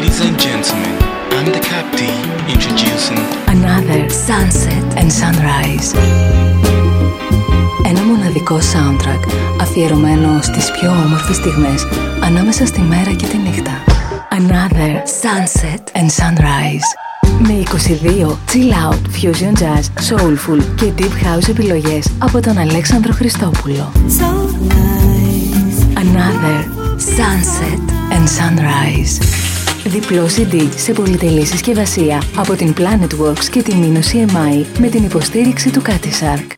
Ladies and gentlemen, I'm the captain introducing Another Sunset and Sunrise. Ένα μοναδικό soundtrack αφιερωμένο στις πιο όμορφες στιγμές ανάμεσα στη μέρα και τη νύχτα. Another Sunset and Sunrise. Με 22 chill out, fusion jazz, soulful και deep house επιλογές από τον Αλέξανδρο Χριστόπουλο. So nice. Another Sunset and Sunrise. Διπλό CD σε πολυτελή συσκευασία από την Planetworks και τη Minus EMI με την υποστήριξη του Katy Shark.